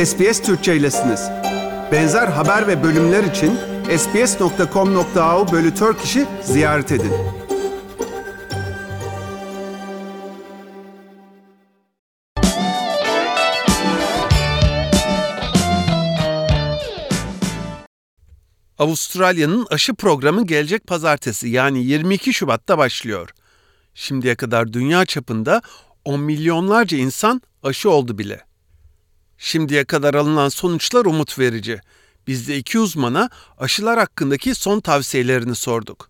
SBS Türkçe'ylesiniz. Benzer haber ve bölümler için sbs.com.au/Turkish'i ziyaret edin. Avustralya'nın aşı programı gelecek pazartesi yani 22 Şubat'ta başlıyor. Şimdiye kadar dünya çapında 10 milyonlarca insan aşı oldu bile. Şimdiye kadar alınan sonuçlar umut verici. Biz de iki uzmana aşılar hakkındaki son tavsiyelerini sorduk.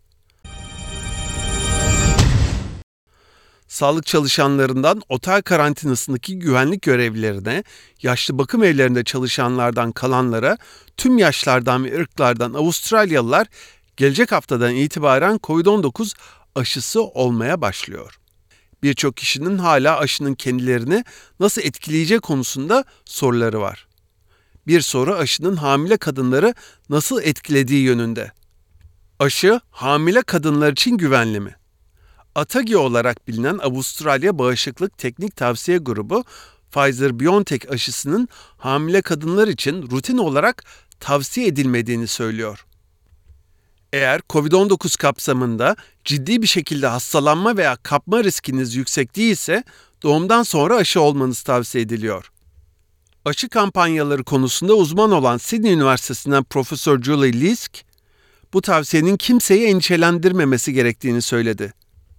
Sağlık çalışanlarından otel karantinasındaki güvenlik görevlilerine, yaşlı bakım evlerinde çalışanlardan kalanlara, tüm yaşlardan ve ırklardan Avustralyalılar gelecek haftadan itibaren COVID-19 aşısı olmaya başlıyor. Birçok kişinin hala aşının kendilerini nasıl etkileyeceği konusunda soruları var. Bir soru aşının hamile kadınları nasıl etkilediği yönünde. Aşı hamile kadınlar için güvenli mi? ATAGI olarak bilinen Avustralya Bağışıklık Teknik Tavsiye Grubu, Pfizer-BioNTech aşısının hamile kadınlar için rutin olarak tavsiye edilmediğini söylüyor. Eğer COVID-19 kapsamında ciddi bir şekilde hastalanma veya kapma riskiniz yüksek değilse, doğumdan sonra aşı olmanız tavsiye ediliyor. Aşı kampanyaları konusunda uzman olan Sydney Üniversitesi'nden Profesör Julie Lisk, bu tavsiyenin kimseyi endişelendirmemesi gerektiğini söyledi.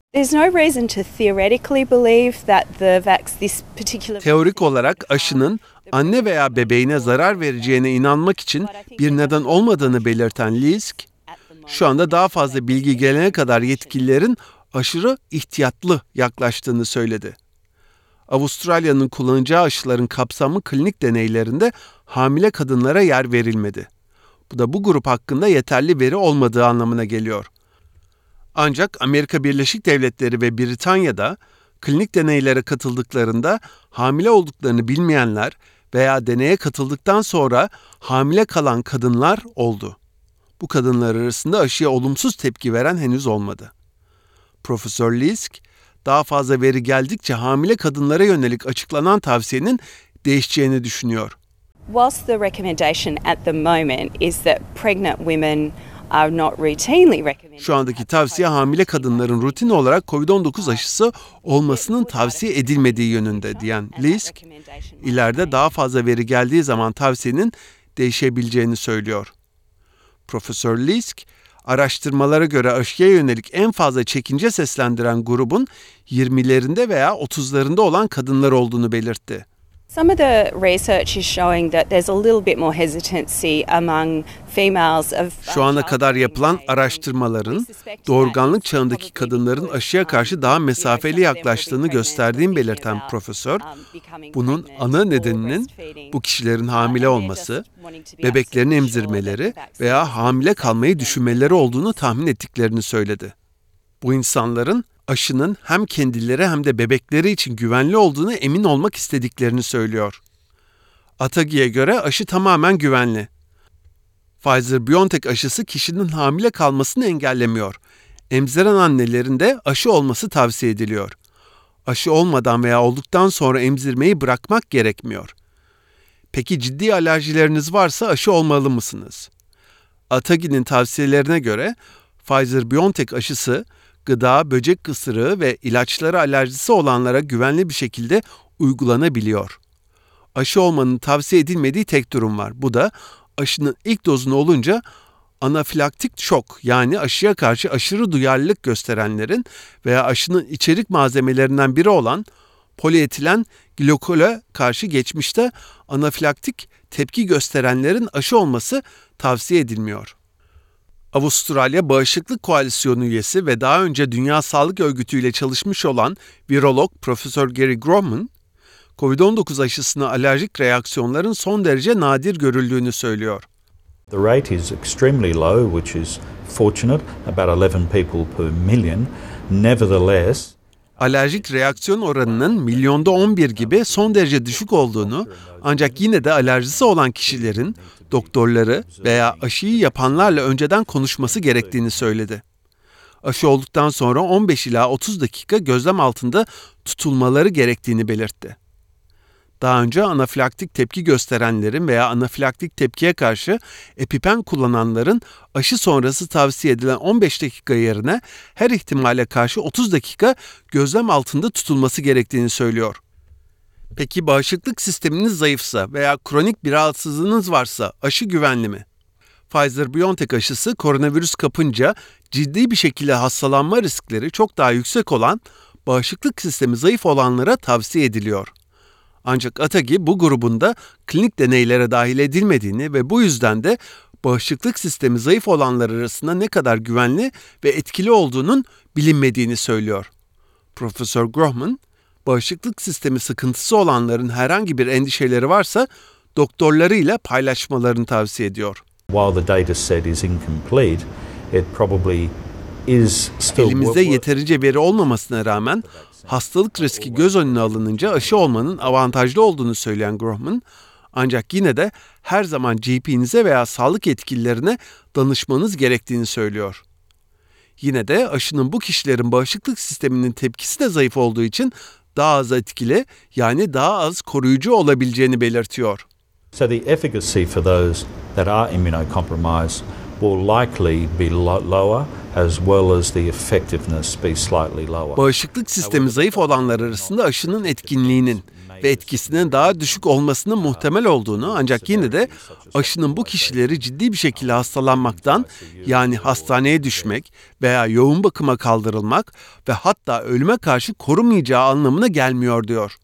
Teorik olarak aşının anne veya bebeğine zarar vereceğine inanmak için bir neden olmadığını belirten Lisk, şu anda daha fazla bilgi gelene kadar yetkililerin aşırı ihtiyatlı yaklaştığını söyledi. Avustralya'nın kullanacağı aşıların kapsamlı klinik deneylerinde hamile kadınlara yer verilmedi. Bu da bu grup hakkında yeterli veri olmadığı anlamına geliyor. Ancak Amerika Birleşik Devletleri ve Britanya'da klinik deneylere katıldıklarında hamile olduklarını bilmeyenler veya deneye katıldıktan sonra hamile kalan kadınlar oldu. Bu kadınlar arasında aşıya olumsuz tepki veren henüz olmadı. Profesör Lisk, daha fazla veri geldikçe hamile kadınlara yönelik açıklanan tavsiyenin değişeceğini düşünüyor. Whilst the recommendation at the moment is that pregnant women are not routinely recommended. Şu andaki tavsiye hamile kadınların rutin olarak COVID-19 aşısı olmasının tavsiye edilmediği yönünde diyen Lisk, ileride daha fazla veri geldiği zaman tavsiyenin değişebileceğini söylüyor. Profesör Lisk, araştırmalara göre aşıya yönelik en fazla çekince seslendiren grubun 20'lerinde veya 30'larında olan kadınlar olduğunu belirtti. Some of the research is showing that there's a little bit more hesitancy among females of. Şu ana kadar yapılan araştırmaların doğurganlık çağındaki kadınların aşıya karşı daha mesafeli yaklaştığını gösterdiğini belirten profesör, bunun ana nedeninin bu kişilerin hamile olması, bebeklerini emzirmeleri veya hamile kalmayı düşünmeleri olduğunu tahmin ettiklerini söyledi. Bu insanların aşının hem kendileri hem de bebekleri için güvenli olduğunu emin olmak istediklerini söylüyor. ATAGI'ye göre aşı tamamen güvenli. Pfizer-BioNTech aşısı kişinin hamile kalmasını engellemiyor. Emziren annelerin de aşı olması tavsiye ediliyor. Aşı olmadan veya olduktan sonra emzirmeyi bırakmak gerekmiyor. Peki ciddi alerjileriniz varsa aşı olmalı mısınız? ATAGI'nin tavsiyelerine göre Pfizer-BioNTech aşısı gıda, böcek ısırığı ve ilaçlara alerjisi olanlara güvenli bir şekilde uygulanabiliyor. Aşı olmanın tavsiye edilmediği tek durum var. Bu da aşının ilk dozunu olunca anafilaktik şok yani aşıya karşı aşırı duyarlılık gösterenlerin veya aşının içerik malzemelerinden biri olan polietilen glikola karşı geçmişte anafilaktik tepki gösterenlerin aşı olması tavsiye edilmiyor. Avustralya Bağışıklık Koalisyonu üyesi ve daha önce Dünya Sağlık Örgütü ile çalışmış olan virolog Profesör Gary Grohman, COVID-19 aşısına alerjik reaksiyonların son derece nadir görüldüğünü söylüyor. The rate is extremely low, which is fortunate, about 11 people per million. Nevertheless, alerjik reaksiyon oranının milyonda 11 gibi son derece düşük olduğunu, ancak yine de alerjisi olan kişilerin doktorları veya aşıyı yapanlarla önceden konuşması gerektiğini söyledi. Aşı olduktan sonra 15 ila 30 dakika gözlem altında tutulmaları gerektiğini belirtti. Daha önce anafilaktik tepki gösterenlerin veya anafilaktik tepkiye karşı EpiPen kullananların aşı sonrası tavsiye edilen 15 dakika yerine her ihtimale karşı 30 dakika gözlem altında tutulması gerektiğini söylüyor. Peki bağışıklık sisteminiz zayıfsa veya kronik bir rahatsızlığınız varsa aşı güvenli mi? Pfizer-BioNTech aşısı koronavirüs kapınca ciddi bir şekilde hastalanma riskleri çok daha yüksek olan bağışıklık sistemi zayıf olanlara tavsiye ediliyor. Ancak ATAGI bu grubunda klinik deneylere dahil edilmediğini ve bu yüzden de bağışıklık sistemi zayıf olanlar arasında ne kadar güvenli ve etkili olduğunun bilinmediğini söylüyor. Profesör Grohman, bağışıklık sistemi sıkıntısı olanların herhangi bir endişeleri varsa doktorlarıyla paylaşmalarını tavsiye ediyor. While the data set is incomplete, it probably is still Elimizde yeterince veri olmamasına rağmen hastalık riski göz önüne alınınca aşı olmanın avantajlı olduğunu söyleyen Grohman, ancak yine de her zaman GP'nize veya sağlık yetkililerine danışmanız gerektiğini söylüyor. Yine de aşının bu kişilerin bağışıklık sisteminin tepkisi de zayıf olduğu için daha az etkili, yani daha az koruyucu olabileceğini belirtiyor. So the efficacy for those that are immunocompromised will likely be lower, as well as the effectiveness be slightly lower. Bağışıklık sistemi zayıf olanlar arasında aşının etkinliğinin ve etkisinin daha düşük olmasının muhtemel olduğunu, ancak yine de aşının bu kişileri ciddi bir şekilde hastalanmaktan, yani hastaneye düşmek veya yoğun bakıma kaldırılmak ve hatta ölüme karşı korumayacağı anlamına gelmiyor diyor.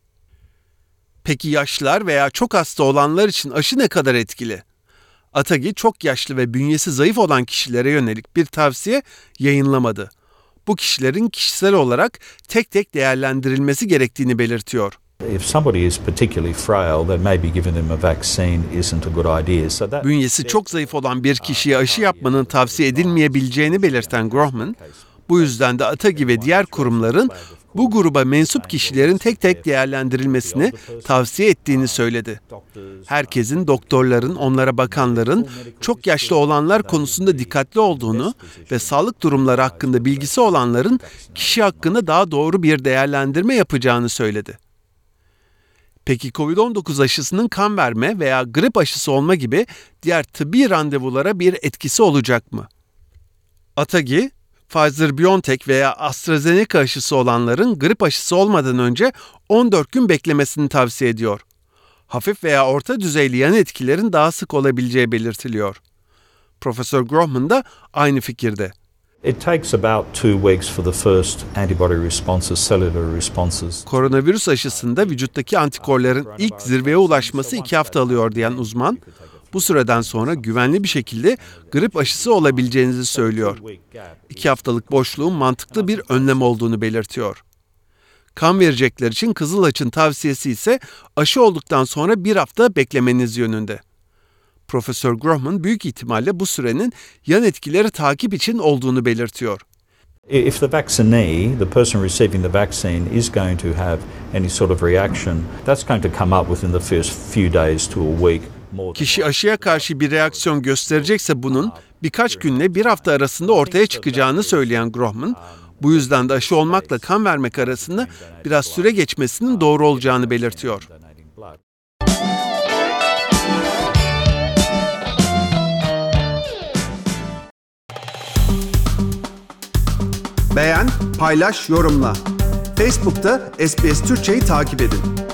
Peki yaşlılar veya çok hasta olanlar için aşı ne kadar etkili? ATAGI çok yaşlı ve bünyesi zayıf olan kişilere yönelik bir tavsiye yayınlamadı. Bu kişilerin kişisel olarak tek tek değerlendirilmesi gerektiğini belirtiyor. If somebody is particularly frail, then maybe giving them a vaccine isn't a good idea. So that Bünyesi çok zayıf olan bir kişiye aşı yapmanın tavsiye edilmeyebileceğini belirten Grohman, bu yüzden de ATAGI ve diğer kurumların bu gruba mensup kişilerin tek tek değerlendirilmesini tavsiye ettiğini söyledi. Herkesin, doktorların, onlara bakanların çok yaşlı olanlar konusunda dikkatli olduğunu ve sağlık durumları hakkında bilgisi olanların kişi hakkında daha doğru bir değerlendirme yapacağını söyledi. Peki COVID-19 aşısının kan verme veya grip aşısı olma gibi diğer tıbbi randevulara bir etkisi olacak mı? ATAGI, Pfizer-BioNTech veya AstraZeneca aşısı olanların grip aşısı olmadan önce 14 gün beklemesini tavsiye ediyor. Hafif veya orta düzeyli yan etkilerin daha sık olabileceği belirtiliyor. Profesör Grohman da aynı fikirde. it takes about 2 weeks for the first antibody responses, cellular responses. Koronavirüs aşısında vücuttaki antikorların ilk zirveye ulaşması 2 hafta alıyor diyen uzman, bu süreden sonra güvenli bir şekilde grip aşısı olabileceğinizi söylüyor. 2 haftalık boşluğun mantıklı bir önlem olduğunu belirtiyor. Kan verecekler için Kızılaç'ın tavsiyesi ise aşı olduktan sonra 1 hafta beklemeniz yönünde. Profesör Grohman büyük ihtimalle bu sürenin yan etkileri takip için olduğunu belirtiyor. If the vaccinee, the person receiving the vaccine, is going to have any sort of reaction, that's going to come up within the first few days to a week. Kişi aşıya karşı bir reaksiyon gösterecekse bunun birkaç günle 1 hafta arasında ortaya çıkacağını söyleyen Grohman, bu yüzden de aşı olmakla kan vermek arasında biraz süre geçmesinin doğru olacağını belirtiyor. Beğen, paylaş, yorumla. Facebook'ta SBS Türkçe'yi takip edin.